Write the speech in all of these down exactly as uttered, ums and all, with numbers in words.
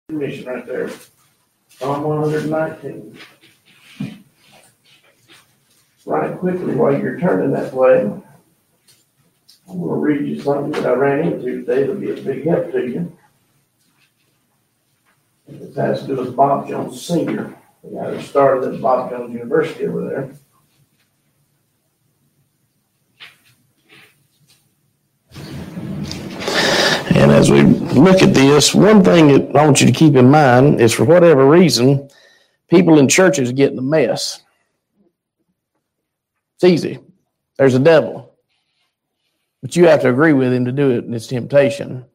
Mission right there. Psalm one nineteen. Right quickly while you're turning that way, I'm going to read you something that I ran into today that'll be a big help to you. It has to do with Bob Jones Senior, the guy that started at Bob Jones University over there. And as we look at this, one thing that I want you to keep in mind is, for whatever reason, people in churches get in a mess. It's easy. There's a devil. But you have to agree with him to do it, and it's temptation.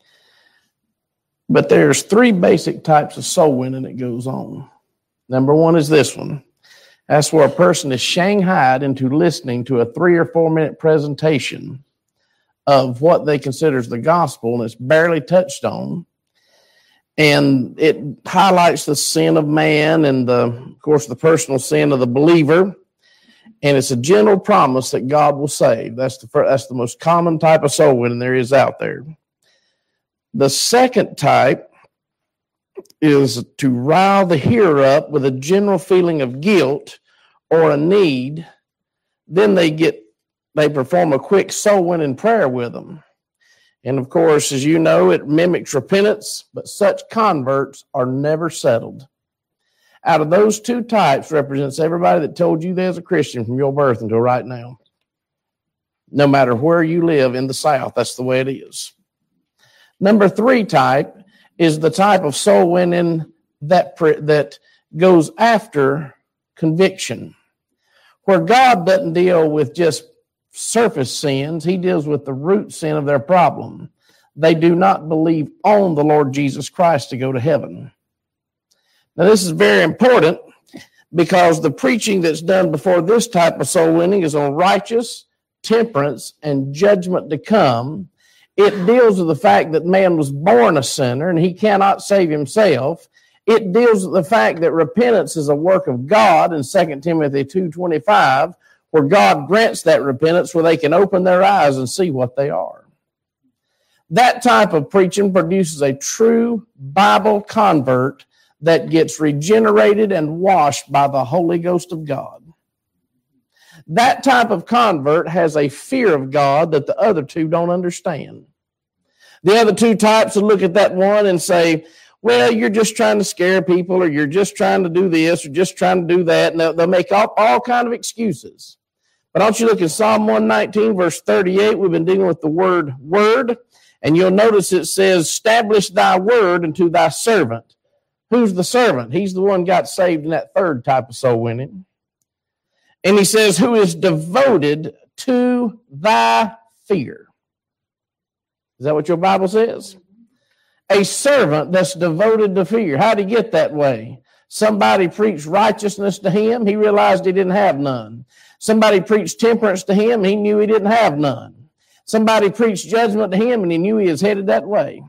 But there's three basic types of soul winning that goes on. Number one is this one. That's where a person is shanghaied into listening to a three or four minute presentation of what they consider the gospel, and it's barely touched on. And it highlights the sin of man and, the, of course, the personal sin of the believer. And it's a general promise that God will save. That's the first, that's the most common type of soul winning there is out there. The second type is to rile the hearer up with a general feeling of guilt or a need. Then they get They perform a quick soul-winning prayer with them. And, of course, as you know, it mimics repentance, but such converts are never settled. Out of those two types represents everybody that told you there's a Christian from your birth until right now. No matter where you live in the South, that's the way it is. Number three type is the type of soul-winning that, that goes after conviction, where God doesn't deal with just surface sins. He deals with the root sin of their problem. They do not believe on the Lord Jesus Christ to go to heaven. Now, this is very important because the preaching that's done before this type of soul winning is on righteous, temperance, and judgment to come. It deals with the fact that man was born a sinner and he cannot save himself. It deals with the fact that repentance is a work of God in Second Timothy two twenty-five, where God grants that repentance where they can open their eyes and see what they are. That type of preaching produces a true Bible convert that gets regenerated and washed by the Holy Ghost of God. That type of convert has a fear of God that the other two don't understand. The other two types will look at that one and say, well, you're just trying to scare people, or you're just trying to do this, or just trying to do that. And they'll, they'll make all, all kinds of excuses. But don't you look at Psalm one nineteen, verse thirty-eight. We've been dealing with the word word. And you'll notice it says, establish thy word unto thy servant. Who's the servant? He's the one got saved in that third type of soul winning. And he says, who is devoted to thy fear. Is that what your Bible says? A servant that's devoted to fear. How did he get that way? Somebody preached righteousness to him. He realized he didn't have none. Somebody preached temperance to him. He knew he didn't have none. Somebody preached judgment to him, and he knew he was headed that way.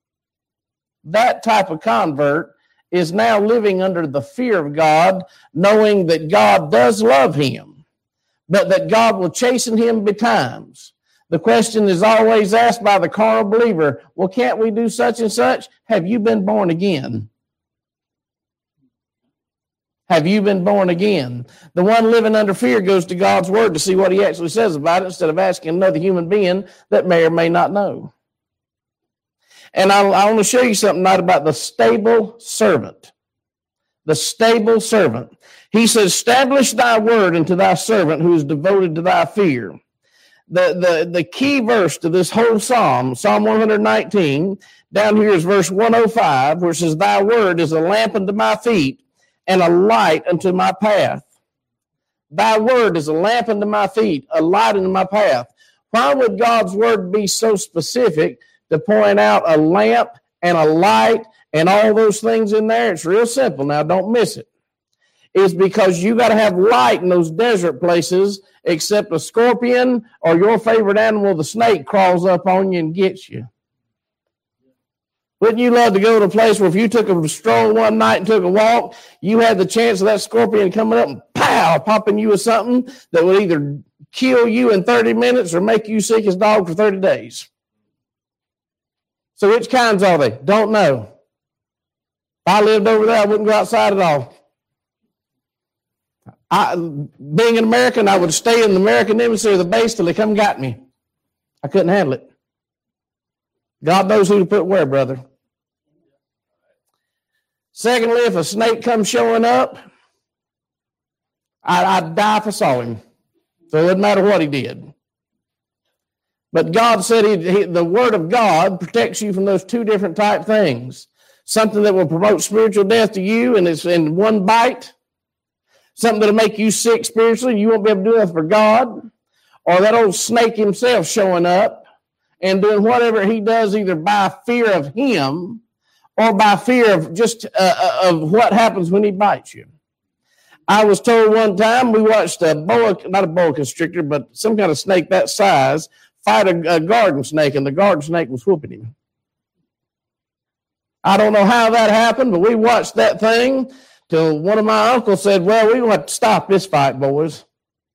That type of convert is now living under the fear of God, knowing that God does love him, but that God will chasten him betimes. The question is always asked by the carnal believer, well, can't we do such and such? Have you been born again? Have you been born again? The one living under fear goes to God's word to see what he actually says about it instead of asking another human being that may or may not know. And I, I want to show you something not about the stable servant. The stable servant. He says, establish thy word unto thy servant who is devoted to thy fear. The, the, the key verse to this whole psalm, Psalm one nineteen, down here is verse one oh five, where it says, thy word is a lamp unto my feet and a light unto my path. Thy word is a lamp unto my feet, a light unto my path. Why would God's word be so specific to point out a lamp and a light and all those things in there? It's real simple. Now, don't miss it. It's because you got to have light in those desert places, except a scorpion or your favorite animal, the snake, crawls up on you and gets you. Wouldn't you love to go to a place where if you took a stroll one night and took a walk, you had the chance of that scorpion coming up and pow, popping you with something that would either kill you in thirty minutes or make you sick as dog for thirty days? So which kinds are they? Don't know. If I lived over there, I wouldn't go outside at all. I, being an American, I would stay in the American embassy or the base till they come and got me. I couldn't handle it. God knows who to put where, brother. Secondly, if a snake comes showing up, I, I'd die if I saw him. So it doesn't matter what he did. But God said he, he, the Word of God protects you from those two different type things. Something that will promote spiritual death to you, and it's in one bite. Something that'll make you sick spiritually, you won't be able to do that for God. Or that old snake himself showing up and doing whatever he does, either by fear of him or by fear of just uh, of what happens when he bites you. I was told one time, we watched a boa, not a boa constrictor, but some kind of snake that size, fight a, a garden snake, and the garden snake was whooping him. I don't know how that happened, but we watched that thing till one of my uncles said, well, we want to stop this fight, boys.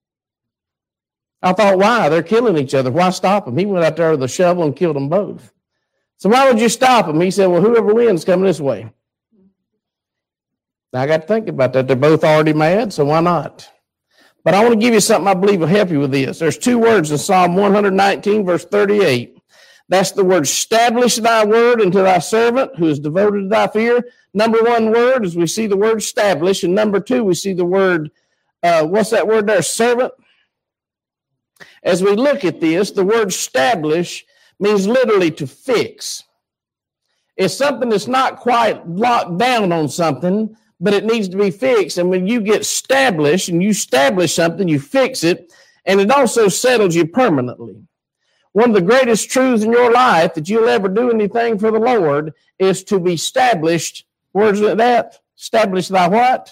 I thought, why? They're killing each other. Why stop them? He went out there with a shovel and killed them both. So why would you stop them? He said, well, whoever wins coming this way. Now, I got to think about that. They're both already mad, so why not? But I want to give you something I believe will help you with this. There's two words in Psalm one nineteen, verse thirty-eight. That's the word, establish thy word unto thy servant who is devoted to thy fear. Number one word is we see the word establish. And number two, we see the word, uh, what's that word there? Servant. As we look at this, the word establish means literally to fix. It's something that's not quite locked down on something, but it needs to be fixed. And when you get established and you establish something, you fix it, and it also settles you permanently. One of the greatest truths in your life that you'll ever do anything for the Lord is to be established. Where's it at? Establish thy what?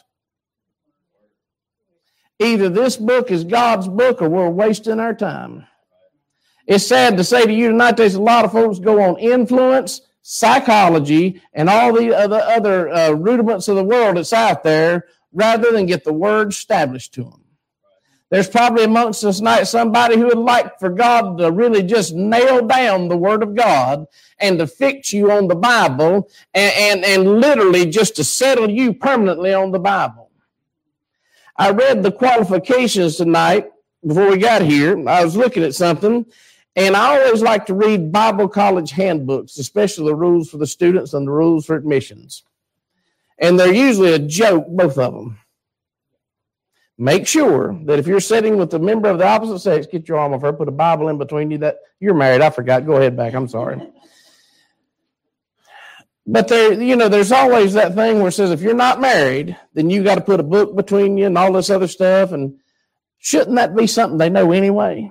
Either this book is God's book or we're wasting our time. It's sad to say to you tonight, there's a lot of folks go on influence, psychology, and all the other, other uh, rudiments of the world that's out there rather than get the word established to them. There's probably amongst us tonight somebody who would like for God to really just nail down the Word of God and to fix you on the Bible and, and, and literally just to settle you permanently on the Bible. I read the qualifications tonight before we got here. I was looking at something, and I always like to read Bible college handbooks, especially the rules for the students and the rules for admissions. And they're usually a joke, both of them. Make sure that if you're sitting with a member of the opposite sex, get your arm off her, put a Bible in between you. That you're married. I forgot. Go ahead back. I'm sorry. But there, you know, there's always that thing where it says if you're not married, then you got to put a book between you and all this other stuff. And shouldn't that be something they know anyway?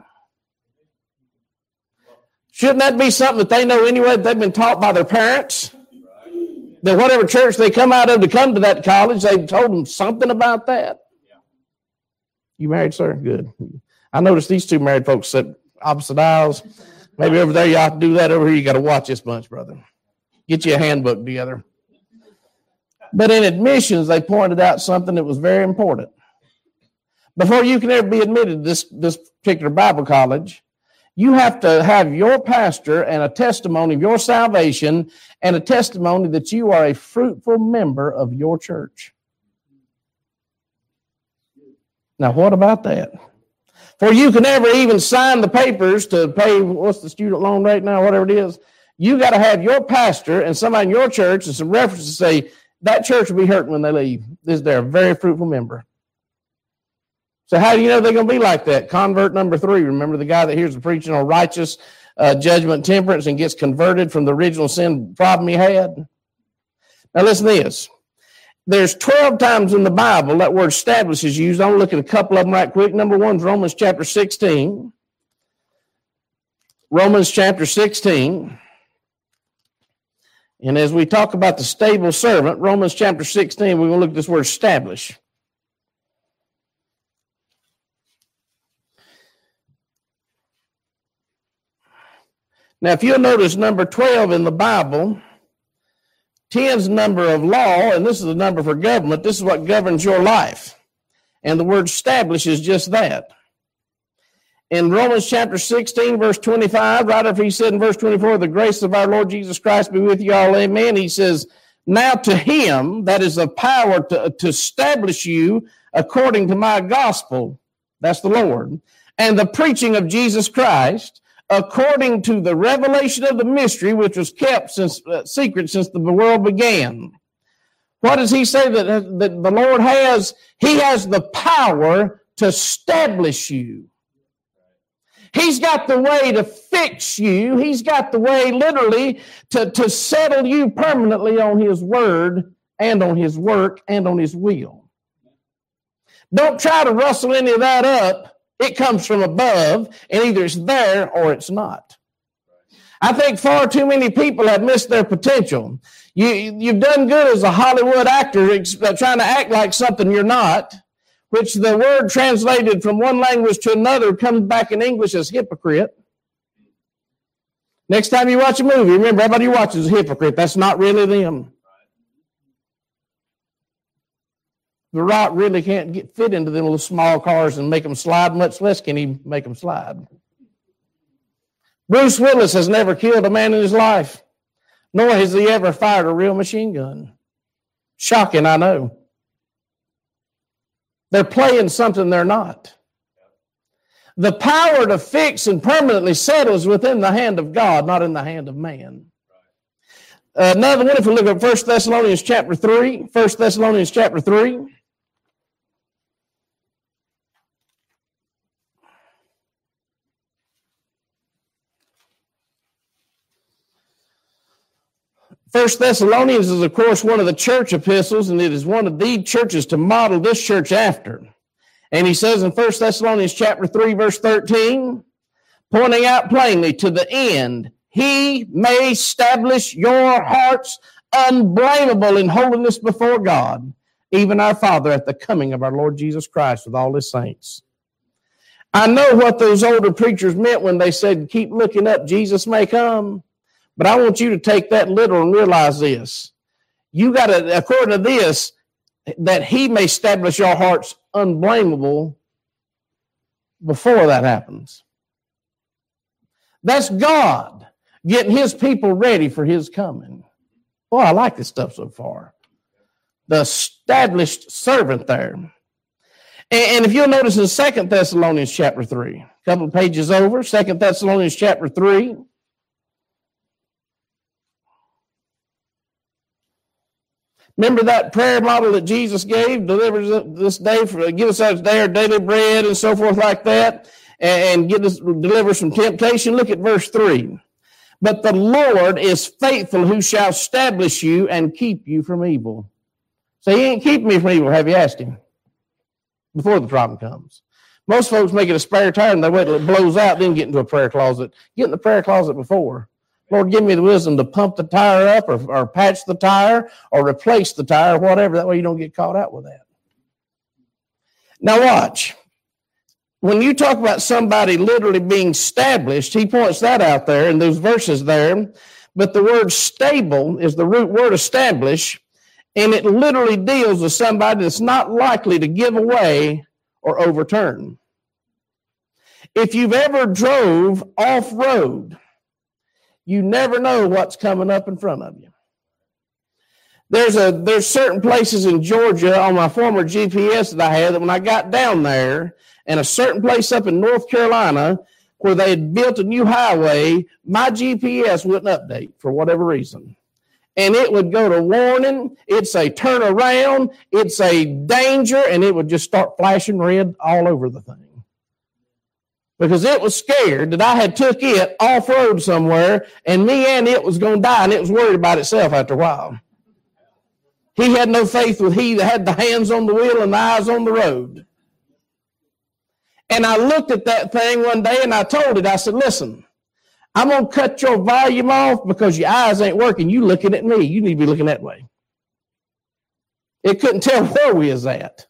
Shouldn't that be something that they know anyway? That they've been taught by their parents. That whatever church they come out of to come to that college, they've told them something about that. You married, sir? Good. I noticed these two married folks sit opposite aisles. Maybe over there you ought to do that. Over here you got to watch this bunch, brother. Get you a handbook together. But in admissions, they pointed out something that was very important. Before you can ever be admitted to this, this particular Bible college, you have to have your pastor and a testimony of your salvation and a testimony that you are a fruitful member of your church. Now, what about that? For you can never even sign the papers to pay, what's the student loan rate now, whatever it is, you got to have your pastor and somebody in your church and some references to say, that church will be hurting when they leave. This, they're a very fruitful member. So how do you know they're going to be like that? Convert number three. Remember the guy that hears the preaching on righteous uh, judgment, temperance, and gets converted from the original sin problem he had? Now listen to this. There's twelve times in the Bible that word establish is used. I'm going to look at a couple of them right quick. Number one is Romans chapter sixteen. Romans chapter sixteen. And as we talk about the stable servant, Romans chapter sixteen, we're going to look at this word establish. Now, if you'll notice number twelve in the Bible, ten's number of law, and this is the number for government. This is what governs your life. And the word establish is just that. In Romans chapter sixteen, verse twenty-five, right after he said in verse twenty-four, the grace of our Lord Jesus Christ be with you all, amen. He says, Now to him that is the power to, to establish you according to my gospel, that's the Lord, and the preaching of Jesus Christ, according to the revelation of the mystery which was kept since uh, secret since the world began. What does he say that, that the Lord has? He has the power to establish you. He's got the way to fix you. He's got the way, literally, to, to settle you permanently on his word and on his work and on his will. Don't try to rustle any of that up. It comes from above, and either it's there or it's not. I think far too many people have missed their potential. You, you've done good as a Hollywood actor trying to act like something you're not, which the word translated from one language to another comes back in English as hypocrite. Next time you watch a movie, remember, everybody you watch is a hypocrite. That's not really them. The Rock really can't get fit into them little small cars and make them slide, much less can he make them slide. Bruce Willis has never killed a man in his life, nor has he ever fired a real machine gun. Shocking, I know. They're playing something they're not. The power to fix and permanently settle is within the hand of God, not in the hand of man. Uh, another one, if we look at First Thessalonians chapter three, First Thessalonians chapter three. First Thessalonians is, of course, one of the church epistles, and it is one of the churches to model this church after. And he says in First Thessalonians chapter three, verse thirteen, pointing out plainly, to the end, he may establish your hearts unblameable in holiness before God, even our Father, at the coming of our Lord Jesus Christ with all his saints. I know what those older preachers meant when they said, keep looking up, Jesus may come. But I want you to take that literal and realize this. You got to, according to this, that he may establish your hearts unblameable before that happens. That's God getting his people ready for his coming. Boy, I like this stuff so far. The established servant there. And, and if you'll notice in Second Thessalonians chapter three, a couple of pages over, Second Thessalonians chapter three, remember that prayer model that Jesus gave, deliver this day, for, give us our day our daily bread and so forth like that, and get us, deliver us from temptation. Look at verse three. But the Lord is faithful, who shall establish you and keep you from evil. So he ain't keeping me from evil. Have you asked him? Before the problem comes. Most folks make it a spare tire and they wait till it blows out, then get into a prayer closet. Get in the prayer closet before. Lord, give me the wisdom to pump the tire up or, or patch the tire or replace the tire or whatever. That way you don't get caught out with that. Now watch. When you talk about somebody literally being established, he points that out there in those verses there. But the word stable is the root word establish, and it literally deals with somebody that's not likely to give away or overturn. If you've ever drove off-road, you never know what's coming up in front of you. There's a there's certain places in Georgia on my former G P S that I had that when I got down there, and a certain place up in North Carolina where they had built a new highway, my G P S wouldn't update for whatever reason. And it would go to warning, it'd say turn around, it'd say danger, and it would just start flashing red all over the thing. Because it was scared that I had took it off-road somewhere, and me and it was going to die, and it was worried about itself after a while. He had no faith with he that had the hands on the wheel and the eyes on the road. And I looked at that thing one day, and I told it, I said, listen, I'm going to cut your volume off because your eyes ain't working. You looking at me. You need to be looking that way. It couldn't tell where we was at.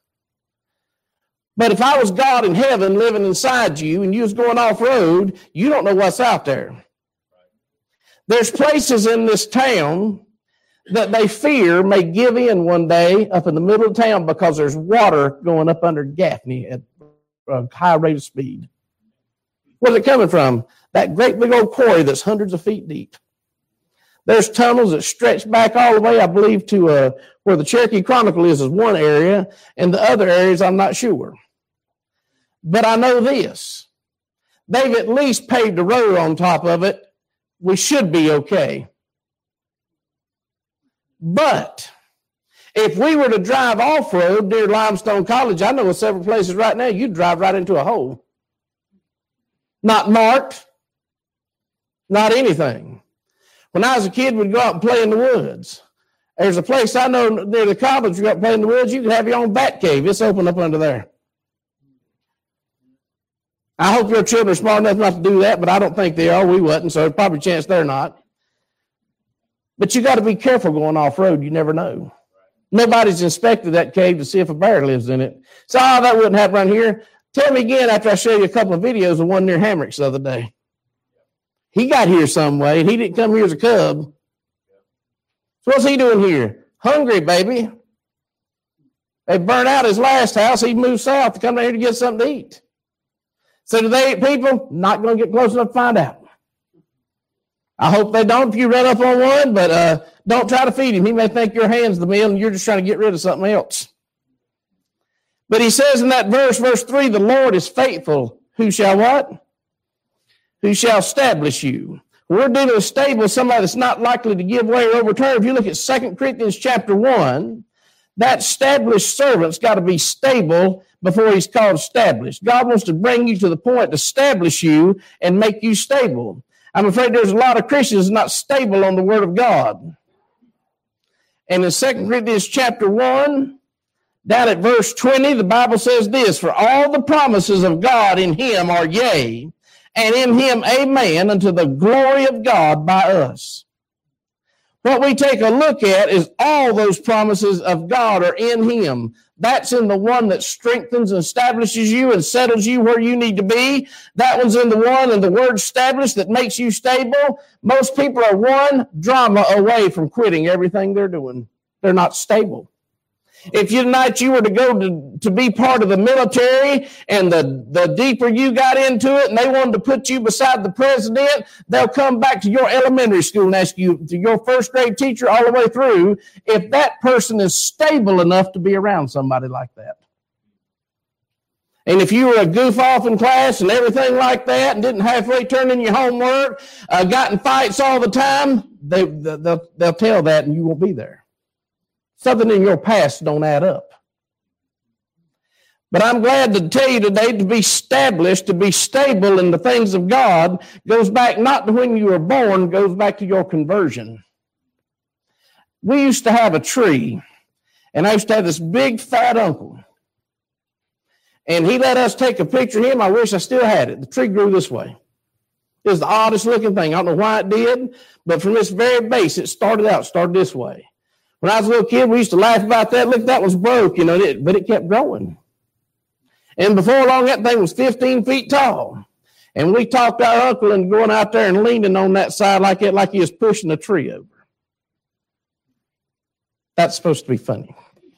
But if I was God in heaven living inside you and you was going off-road, you don't know what's out there. There's places in this town that they fear may give in one day up in the middle of town because there's water going up under Gaffney at a high rate of speed. Where's it coming from? That great big old quarry that's hundreds of feet deep. There's tunnels that stretch back all the way, I believe, to uh, where the Cherokee Chronicle is, is one area, and the other areas I'm not sure. But I know this. They've at least paved a road on top of it. We should be okay. But if we were to drive off-road near Limestone College, I know of several places right now, you'd drive right into a hole. Not marked, not anything. When I was a kid, we'd go out and play in the woods. There's a place I know near the college, you go out and play in the woods, you can have your own bat cave. It's open up under there. I hope your children are smart enough not to do that, but I don't think they are. We wasn't, so there's probably a chance they're not. But you got to be careful going off-road. You never know. Nobody's inspected that cave to see if a bear lives in it. So oh, that wouldn't happen around here. Tell me again after I show you a couple of videos of one near Hammocks the other day. He got here some way, and he didn't come here as a cub. So what's he doing here? Hungry, baby. They burned out his last house. He moved south to come down here to get something to eat. So do they eat people? Not going to get close enough to find out. I hope they don't if you run up on one, but uh, don't try to feed him. He may think your hand's the meal and you're just trying to get rid of something else. But he says in that verse, verse three, the Lord is faithful. Who shall what? Who shall establish you? We're dealing with stable, somebody that's not likely to give way or overturn. If you look at Second Corinthians chapter one, that established servant's got to be stable before he's called established. God wants to bring you to the point to establish you and make you stable. I'm afraid there's a lot of Christians not stable on the Word of God. And in Second Corinthians chapter one, down at verse twenty, the Bible says this, for all the promises of God in him are yea, and in him amen, unto the glory of God by us. What we take a look at is all those promises of God are in him. That's in the one that strengthens and establishes you and settles you where you need to be. That one's in the one and the word established that makes you stable. Most people are one drama away from quitting everything they're doing. They're not stable. If you tonight you were to go to, to be part of the military and the, the deeper you got into it and they wanted to put you beside the president, they'll come back to your elementary school and ask you, to your first grade teacher all the way through, if that person is stable enough to be around somebody like that. And if you were a goof off in class and everything like that and didn't halfway turn in your homework, uh, got in fights all the time, they, they'll, they'll tell that and you won't be there. Something in your past don't add up. But I'm glad to tell you today to be established, to be stable in the things of God goes back not to when you were born, goes back to your conversion. We used to have a tree, and I used to have this big fat uncle. And he let us take a picture of him. I wish I still had it. The tree grew this way. It was the oddest looking thing. I don't know why it did, but from its very base, it started out, started this way. When I was a little kid, we used to laugh about that. Look, that was broke, you know, it, but it kept growing. And before long, that thing was fifteen feet tall. And we talked our uncle into going out there and leaning on that side like it, like he was pushing a tree over. That's supposed to be funny.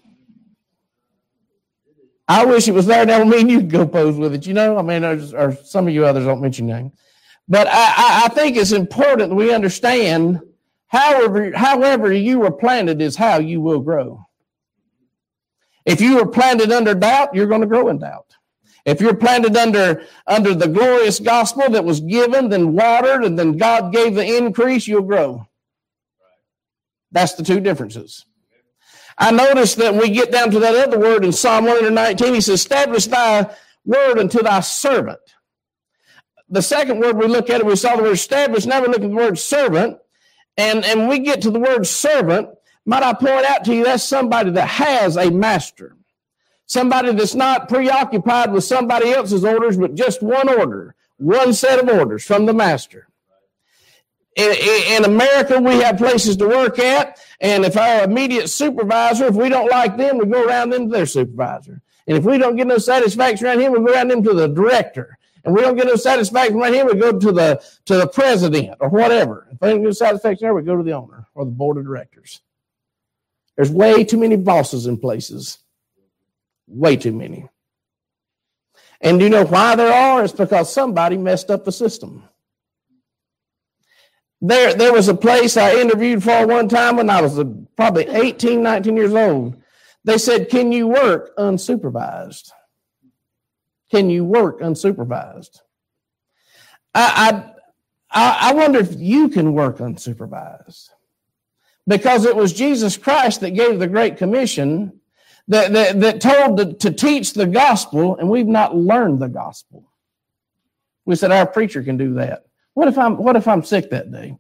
I wish it was there. That would mean you could go pose with it, you know. I mean, or, or some of you others don't mention names. But I, I, I think it's important that we understand However, however you were planted is how you will grow. If you were planted under doubt, you're going to grow in doubt. If you're planted under, under the glorious gospel that was given, then watered, and then God gave the increase, you'll grow. That's the two differences. I noticed that when we get down to that other word in Psalm one nineteen, he says, establish thy word unto thy servant. The second word we look at, it, we saw the word establish. Now we look at the word servant. And, and we get to the word servant, might I point out to you, that's somebody that has a master. Somebody that's not preoccupied with somebody else's orders, but just one order, one set of orders from the master. In, in, in America, we have places to work at, and if our immediate supervisor, if we don't like them, we go around them to their supervisor. And if we don't get no satisfaction around him, we go around them to the director. And we don't get no satisfaction right here, we go to the to the president or whatever. If we don't get no satisfaction there, we go to the owner or the board of directors. There's way too many bosses in places. Way too many. And do you know why there are? It's because somebody messed up the system. There, there was a place I interviewed for one time when I was probably eighteen, nineteen years old. They said, can you work unsupervised? Can you work unsupervised? I, I, I wonder if you can work unsupervised. Because it was Jesus Christ that gave the Great Commission that, that, that told to, to teach the gospel, and we've not learned the gospel. We said, our preacher can do that. What if I'm, what if I'm sick that day?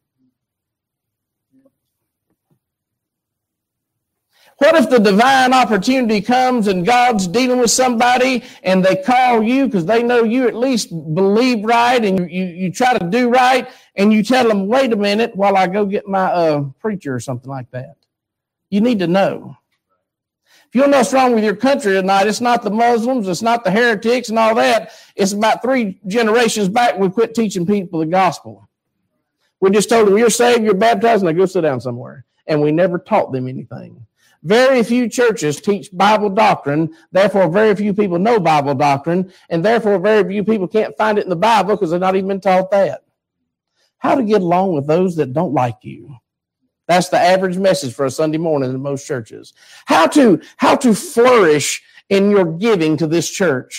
What if the divine opportunity comes and God's dealing with somebody and they call you because they know you at least believe right and you, you, you try to do right and you tell them, wait a minute while I go get my uh, preacher or something like that. You need to know. If you don't know what's wrong with your country tonight, it's not the Muslims, it's not the heretics and all that. It's about three generations back we quit teaching people the gospel. We just told them, you're saved, you're baptized, and they go sit down somewhere. And we never taught them anything. Very few churches teach Bible doctrine, therefore very few people know Bible doctrine, and therefore very few people can't find it in the Bible because they've not even been taught that. How to get along with those that don't like you. That's the average message for a Sunday morning in most churches. How to, how to flourish in your giving to this church.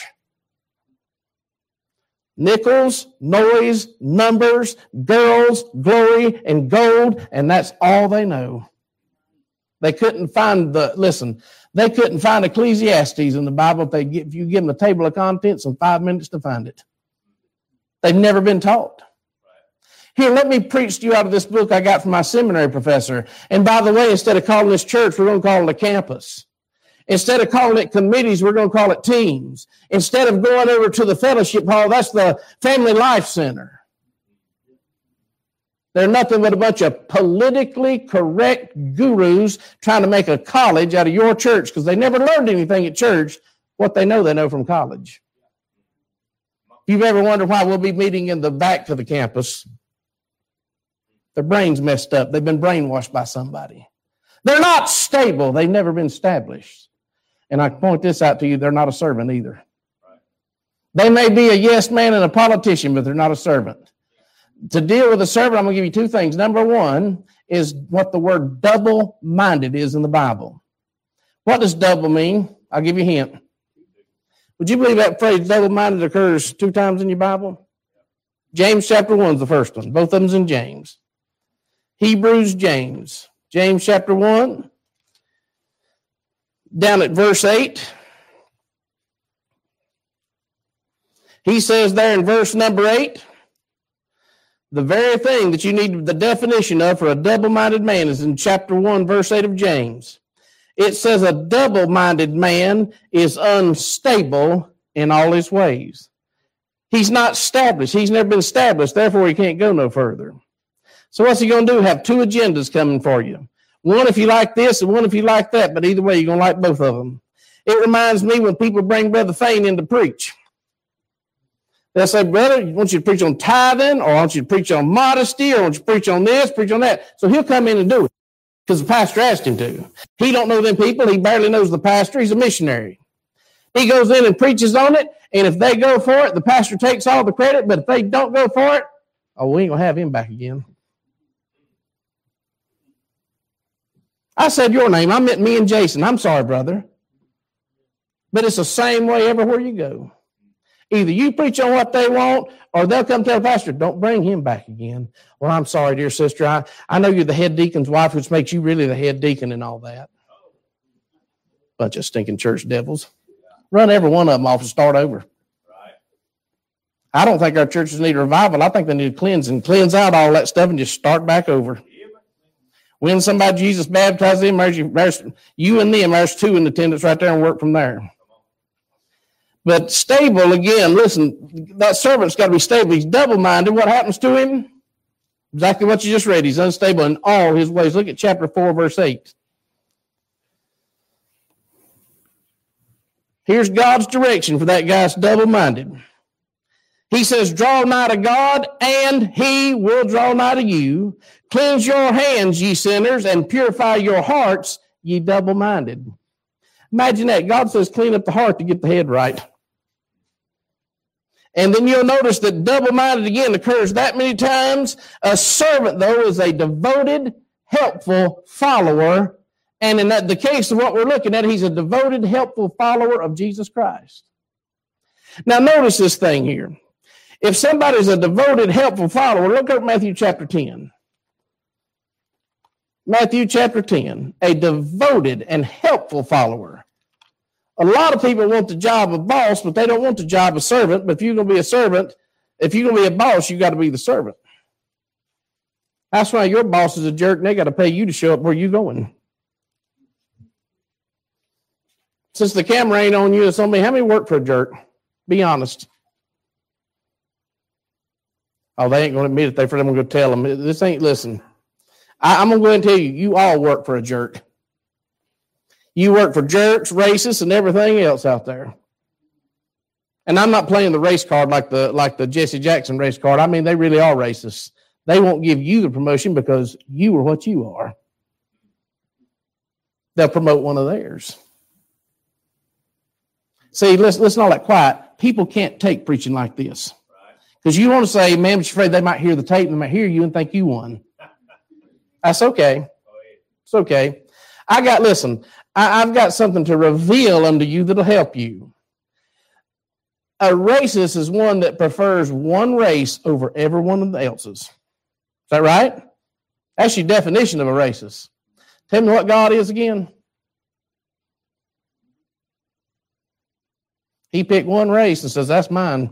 Nickels, noise, numbers, girls, glory, and gold, and that's all they know. They couldn't find the, listen, they couldn't find Ecclesiastes in the Bible if, they, if you give them a table of contents in five minutes to find it. They've never been taught. Here, let me preach to you out of this book I got from my seminary professor. And by the way, instead of calling this church, we're going to call it a campus. Instead of calling it committees, we're going to call it teams. Instead of going over to the fellowship hall, that's the Family Life Center. They're nothing but a bunch of politically correct gurus trying to make a college out of your church because they never learned anything at church. What they know, they know from college. If you've ever wondered why we'll be meeting in the back to the campus, their brain's messed up. They've been brainwashed by somebody. They're not stable. They've never been established. And I point this out to you, they're not a servant either. They may be a yes man and a politician, but they're not a servant. To deal with a servant, I'm going to give you two things. Number one is what the word double-minded is in the Bible. What does double mean? I'll give you a hint. Would you believe that phrase double-minded occurs two times in your Bible? James chapter one is the first one. Both of them's in James. Hebrews, James. James chapter one, down at verse eight. He says there in verse number eight, the very thing that you need the definition of for a double-minded man is in chapter one, verse eight of James. It says a double-minded man is unstable in all his ways. He's not established. He's never been established. Therefore, he can't go no further. So what's he going to do? Have two agendas coming for you. One if you like this and one if you like that. But either way, you're going to like both of them. It reminds me when people bring Brother Fain in to preach. They'll say, brother, I want you to preach on tithing, or I want you to preach on modesty, or I want you to preach on this, preach on that. So he'll come in and do it because the pastor asked him to. He don't know them people. He barely knows the pastor. He's a missionary. He goes in and preaches on it, and if they go for it, the pastor takes all the credit, but if they don't go for it, oh, we ain't going to have him back again. I said your name. I meant me and Jason. I'm sorry, brother. But it's the same way everywhere you go. Either you preach on what they want, or they'll come tell the pastor, don't bring him back again. Well, I'm sorry, dear sister. I, I know you're the head deacon's wife, which makes you really the head deacon and all that. Bunch of stinking church devils. Run every one of them off and start over. Right. I don't think our churches need revival. I think they need to cleanse and cleanse out all that stuff and just start back over. When somebody Jesus baptized them, there's you, there's you and them, there's two in attendance right there and work from there. But stable, again, listen, that servant's got to be stable. He's double-minded. What happens to him? Exactly what you just read. He's unstable in all his ways. Look at chapter four, verse eight. Here's God's direction for that guy's double-minded. He says, draw nigh to God, and he will draw nigh to you. Cleanse your hands, ye sinners, and purify your hearts, ye double-minded. Imagine that. God says, clean up the heart to get the head right. And then you'll notice that double-minded again occurs that many times. A servant, though, is a devoted, helpful follower. And in that, the case of what we're looking at, he's a devoted, helpful follower of Jesus Christ. Now, notice this thing here. If somebody's a devoted, helpful follower, look at Matthew chapter ten. Matthew chapter ten, a devoted and helpful follower. A lot of people want the job of boss, but they don't want the job of servant. But if you're going to be a servant, if you're going to be a boss, you got to be the servant. That's why your boss is a jerk, and they got to pay you to show up where you're going. Since the camera ain't on you, it's on me. How many work for a jerk? Be honest. Oh, they ain't going to admit it. They for them going to tell them. This ain't, listen. I, I'm going to go ahead and tell you, you all work for a jerk. You work for jerks, racists, and everything else out there. And I'm not playing the race card like the like the Jesse Jackson race card. I mean, they really are racists. They won't give you the promotion because you are what you are. They'll promote one of theirs. See, listen, listen all that quiet. People can't take preaching like this. Because you want to say, man, but you're afraid they might hear the tape and they might hear you and think you won. That's okay. It's okay. I got, listen, I, I've got something to reveal unto you that'll help you. A racist is one that prefers one race over every one of the else's. Is that right? That's your definition of a racist. Tell me what God is again. He picked one race and says, that's mine.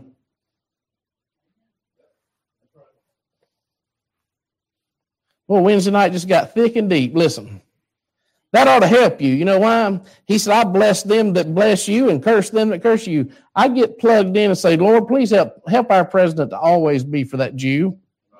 Well, Wednesday night just got thick and deep. Listen, that ought to help you. You know why? He said, I bless them that bless you and curse them that curse you. I get plugged in and say, Lord, please help help our president to always be for that Jew.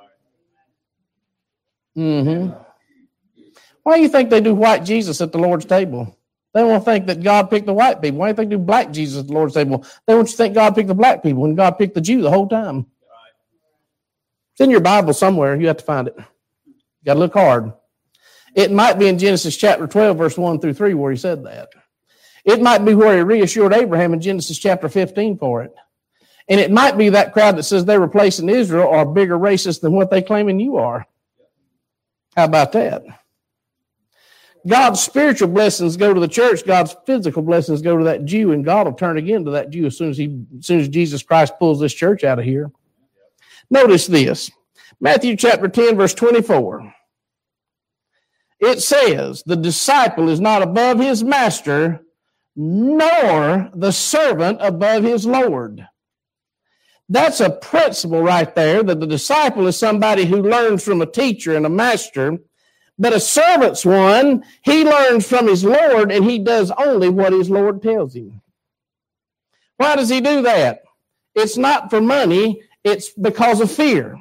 Mm-hmm. Why do you think they do white Jesus at the Lord's table? They want to think that God picked the white people. Why do you think they do black Jesus at the Lord's table? They want you to think God picked the black people when God picked the Jew the whole time. It's in your Bible somewhere. You have to find it. Got to look hard. It might be in Genesis chapter twelve, verse one through three, where he said that. It might be where he reassured Abraham in Genesis chapter fifteen for it. And it might be that crowd that says they're replacing Israel are bigger racists than what they claiming you are. How about that? God's spiritual blessings go to the church. God's physical blessings go to that Jew, and God will turn again to that Jew as soon as he, as soon as Jesus Christ pulls this church out of here. Notice this. Matthew chapter ten, verse twenty-four. It says, the disciple is not above his master, nor the servant above his Lord. That's a principle right there, that the disciple is somebody who learns from a teacher and a master, but a servant's one, he learns from his Lord, and he does only what his Lord tells him. Why does he do that? It's not for money, it's because of fear.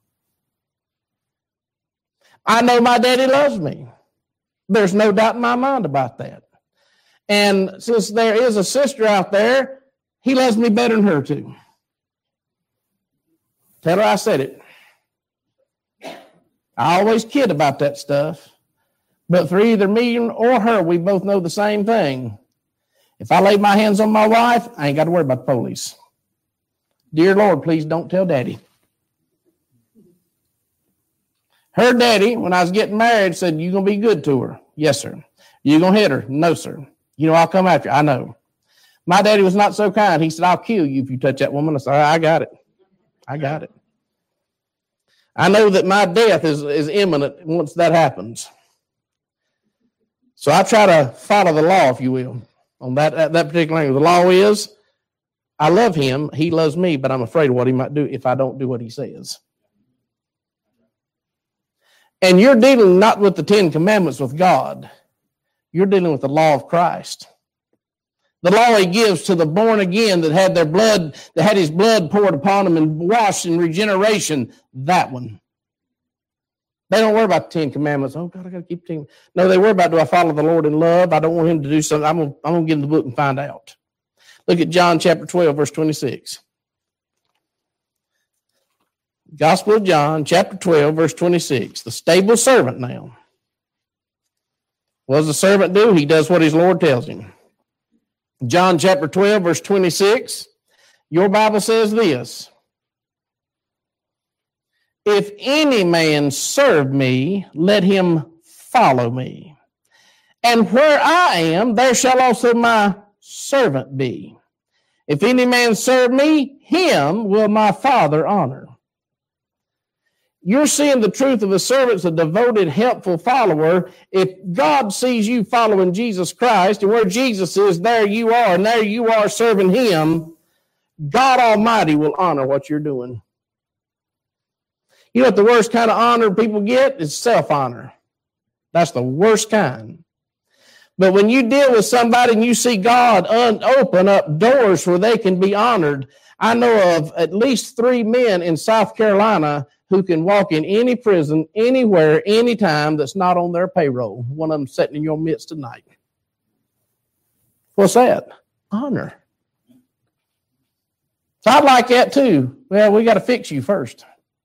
I know my daddy loves me. There's no doubt in my mind about that. And since there is a sister out there, he loves me better than her too. Tell her I said it. I always kid about that stuff. But for either me or her, we both know the same thing. If I lay my hands on my wife, I ain't got to worry about the police. Dear Lord, please don't tell Daddy. Her daddy, when I was getting married, said, you going to be good to her? Yes, sir. You going to hit her? No, sir. You know, I'll come after you. I know. My daddy was not so kind. He said, I'll kill you if you touch that woman. I said, I got it. I got it. I know that my death is, is imminent once that happens. So I try to follow the law, if you will, on that, that, that particular thing. The law is, I love him. He loves me, but I'm afraid of what he might do if I don't do what he says. And you're dealing not with the Ten Commandments with God. You're dealing with the law of Christ. The law he gives to the born again that had their blood, that had his blood poured upon them and washed in regeneration. That one. They don't worry about the Ten Commandments. Oh, God, I got to keep ten. No, they worry about, do I follow the Lord in love? I don't want him to do something. I'm going to, I'm going to get in the book and find out. Look at John chapter twelve, verse twenty-six. Gospel of John, chapter twelve, verse twenty-six. The stable servant now. What does the servant do? He does what his Lord tells him. John chapter twelve, verse twenty-six. Your Bible says this: if any man serve me, let him follow me. And where I am, there shall also my servant be. If any man serve me, him will my Father honor. You're seeing the truth of a servant's a devoted, helpful follower. If God sees you following Jesus Christ, and where Jesus is, there you are, and there you are serving him, God Almighty will honor what you're doing. You know what the worst kind of honor people get is self-honor. That's the worst kind. But when you deal with somebody and you see God un- open up doors where they can be honored, I know of at least three men in South Carolina who can walk in any prison, anywhere, anytime that's not on their payroll. One of them sitting in your midst tonight. What's that? Honor. So I'd like that too. Well, we got to fix you first.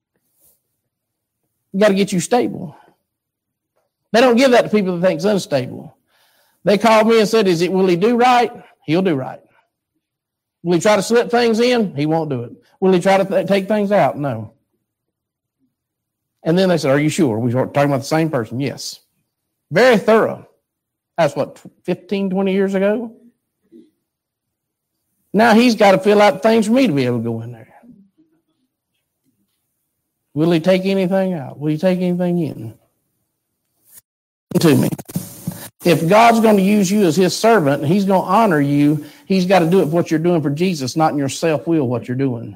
We got to get you stable. They don't give that to people that think it's unstable. They called me and said, "Is it? Will he do right? He'll do right. Will he try to slip things in? He won't do it. Will he try to th- take things out? No." And then they said, "Are you sure? We were talking about the same person?" Yes. Very thorough. That's what, fifteen, twenty years ago? Now he's got to fill out things for me to be able to go in there. Will he take anything out? Will he take anything in? To me. If God's going to use you as his servant and he's going to honor you, he's got to do it for what you're doing for Jesus, not in your self-will what you're doing.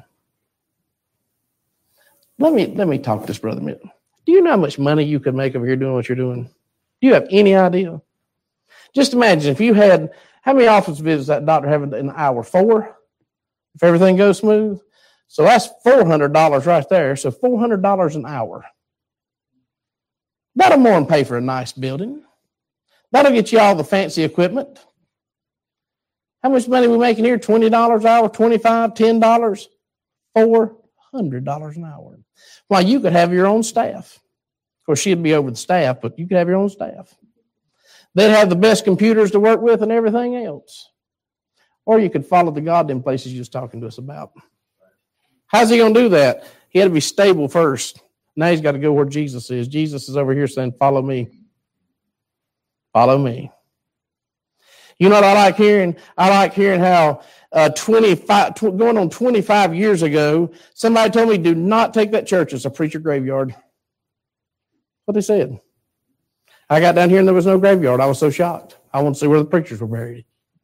Let me let me talk to this brother a minute. Do you know how much money you could make over here doing what you're doing? Do you have any idea? Just imagine if you had, how many office visits that doctor have in an hour? Four? If everything goes smooth? So that's four hundred dollars right there. So four hundred dollars an hour. That'll more than pay for a nice building. That'll get you all the fancy equipment. How much money are we making here? twenty dollars an hour, twenty-five dollars, ten dollars, four hundred dollars an hour. Well, you could have your own staff. Of course, she'd be over the staff, but you could have your own staff. They'd have the best computers to work with and everything else. Or you could follow the goddamn places you was talking to us about. How's he going to do that? He had to be stable first. Now he's got to go where Jesus is. Jesus is over here saying, "Follow me. Follow me." You know what I like hearing? I like hearing how uh, twenty-five, tw- going on twenty-five years ago, somebody told me, "Do not take that church as a preacher graveyard." What they said. I got down here and there was no graveyard. I was so shocked. I wanted to see where the preachers were buried.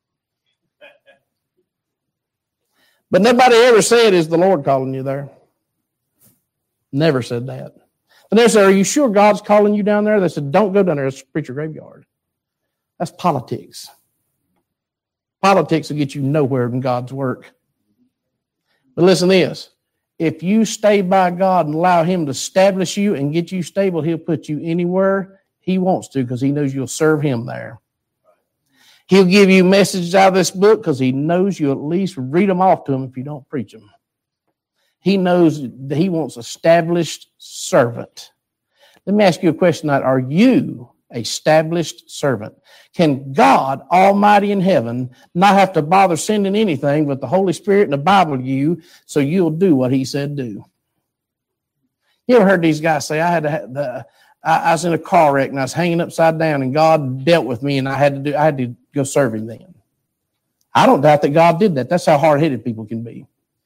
But nobody ever said, "Is the Lord calling you there?" Never said that. And they said, "Are you sure God's calling you down there?" They said, "Don't go down there. It's a preacher graveyard." That's politics. Politics will get you nowhere in God's work. But listen to this. If you stay by God and allow him to establish you and get you stable, he'll put you anywhere he wants to because he knows you'll serve him there. He'll give you messages out of this book because he knows you at least read them off to him if you don't preach them. He knows that he wants established servant. Let me ask you a question tonight. Are you established servant? Can God Almighty in heaven not have to bother sending anything but the Holy Spirit and the Bible to you so you'll do what he said do? You ever heard these guys say, I had to have the, I, I was in a car wreck and I was hanging upside down and God dealt with me and I had to do I had to go serve him then. I don't doubt that God did that. That's how hard-headed people can be.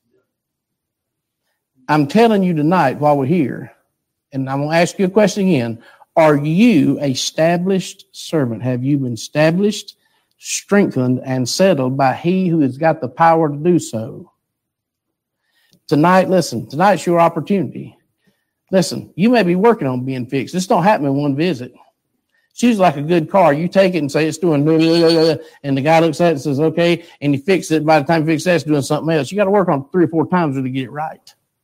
I'm telling you tonight while we're here, and I'm going to ask you a question again. Are you a established servant? Have you been established, strengthened, and settled by he who has got the power to do so? Tonight, listen, tonight's your opportunity. Listen, you may be working on being fixed. This don't happen in one visit. It's usually like a good car. You take it and say it's doing, blah, blah, blah, blah, and the guy looks at it and says, okay, and you fix it. By the time you fix that, it's doing something else. You got to work on it three or four times to get it right.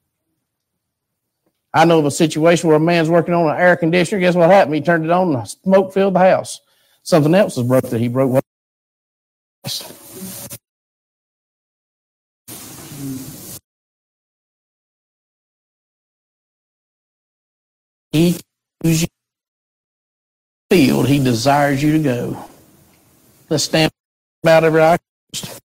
I know of a situation where a man's working on an air conditioner. Guess what happened? He turned it on and smoke filled the house. Something else was broke that he broke. He chooses you field he desires you to go. Let's stand about every eye.